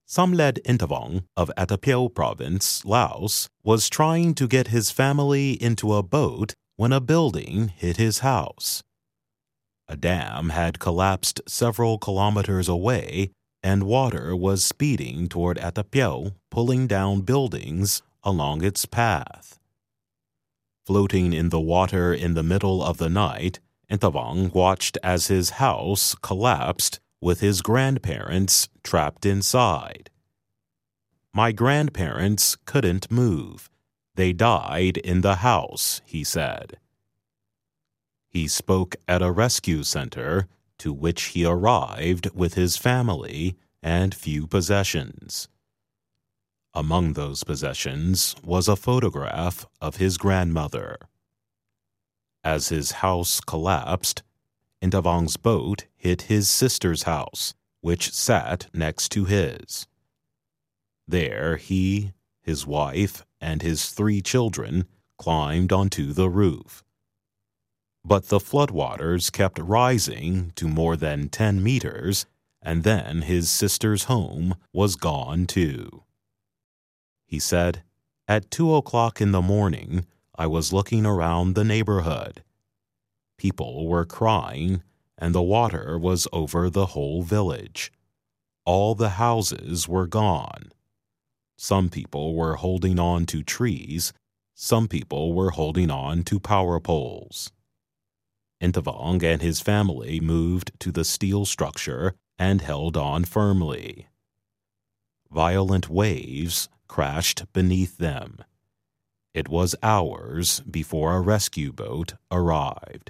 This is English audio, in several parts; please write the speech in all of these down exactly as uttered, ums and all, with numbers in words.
Samled Intavong of Atapiao Province, Laos, was trying to get his family into a boat when a building hit his house. A dam had collapsed several kilometers away, and water was speeding toward Atapiao, pulling down buildings along its path. Floating in the water in the middle of the night, Intavong watched as his house collapsed with his grandparents trapped inside. "My grandparents couldn't move. They died in the house," he said. He spoke at a rescue center to which he arrived with his family and few possessions. Among those possessions was a photograph of his grandmother. As his house collapsed, Intavong's boat hit his sister's house, which sat next to his. There he, his wife, and his three children climbed onto the roof. But the floodwaters kept rising to more than ten meters, and then his sister's home was gone too. He said, "At two o'clock in the morning, I was looking around the neighborhood. People were crying, and the water was over the whole village. All the houses were gone. Some people were holding on to trees, some people were holding on to power poles." Intavong and his family moved to the steel structure and held on firmly. Violent waves crashed beneath them. It was hours before a rescue boat arrived.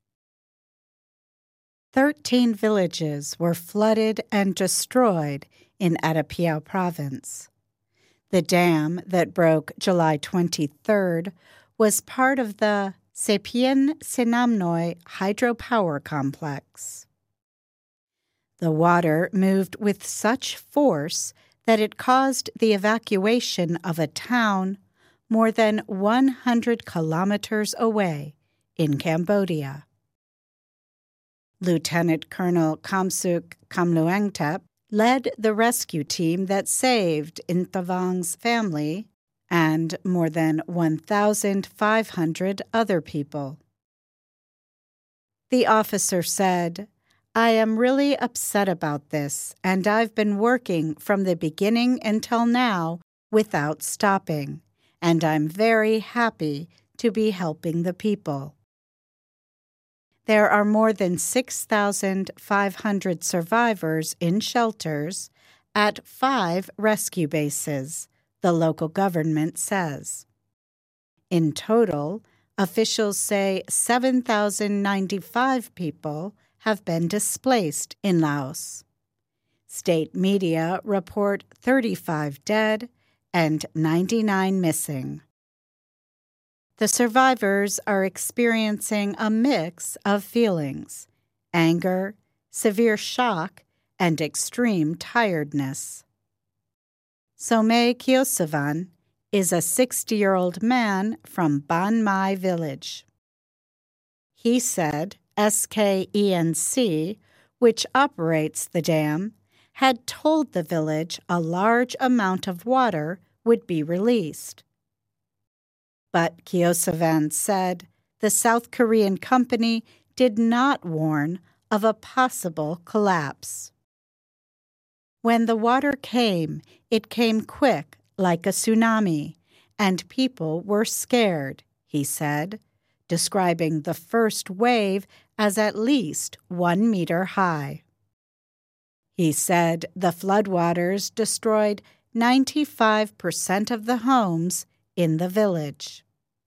Thirteen villages were flooded and destroyed in Atapiao Province. The dam that broke July twenty-third was part of the Sepien Sinamnoi hydropower complex. The water moved with such force that it caused the evacuation of a town more than one hundred kilometers away in Cambodia. Lieutenant Colonel Kamsuk Kamluangtep led the rescue team that saved Intavong's family and more than one thousand five hundred other people. The officer said, "I am really upset about this, and I've been working from the beginning until now without stopping, and I'm very happy to be helping the people." There are more than six thousand five hundred survivors in shelters at five rescue bases, the local government says. In total, officials say seven thousand ninety-five people have been displaced in Laos. State media report thirty-five dead and ninety-nine missing. The survivors are experiencing a mix of feelings: anger, severe shock, and extreme tiredness. Some Kyosavan is a sixty-year-old man from Ban Mai village. He said S K E N C, which operates the dam, had told the village a large amount of water would be released. But Kyosavan said the South Korean company did not warn of a possible collapse. "When the water came, it came quick like a tsunami, and people were scared," he said, describing the first wave as at least one meter high. He said the floodwaters destroyed ninety-five percent of the homes in the village.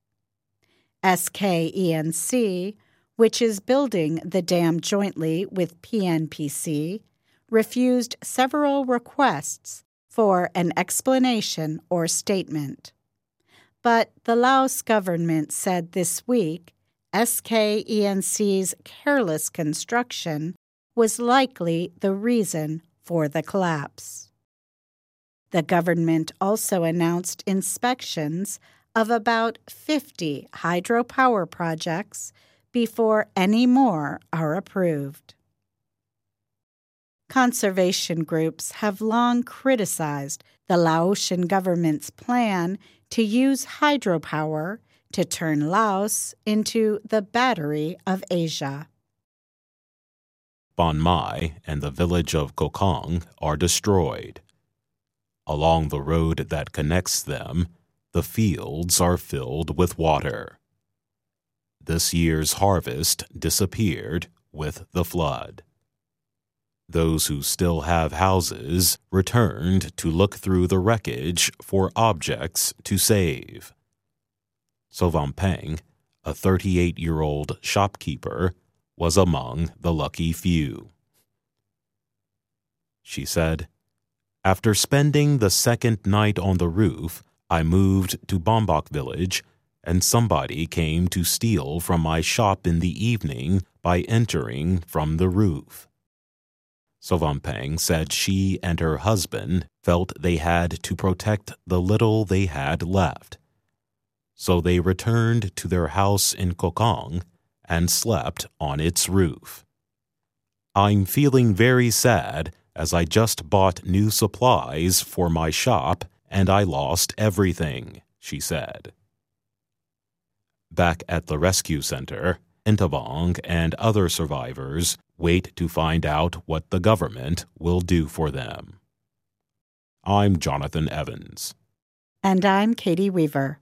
S K E N C, which is building the dam jointly with P N P C, refused several requests for an explanation or statement. But the Laos government said this week S K E N C's careless construction was likely the reason for the collapse. The government also announced inspections of about fifty hydropower projects before any more are approved. Conservation groups have long criticized the Laotian government's plan to use hydropower to turn Laos into the battery of Asia. Bon Mai and the village of Kokong are destroyed. Along the road that connects them, the fields are filled with water. This year's harvest disappeared with the flood. Those who still have houses returned to look through the wreckage for objects to save. Sovampeng, a thirty-eight-year-old shopkeeper, was among the lucky few. She said, "After spending the second night on the roof, I moved to Bombok village, and somebody came to steal from my shop in the evening by entering from the roof." Sovampeng said she and her husband felt they had to protect the little they had left. So they returned to their house in Kokong and slept on its roof. "I'm feeling very sad as I just bought new supplies for my shop and I lost everything," she said. Back at the rescue center, Intavong and other survivors wait to find out what the government will do for them. I'm Jonathan Evans. And I'm Katie Weaver.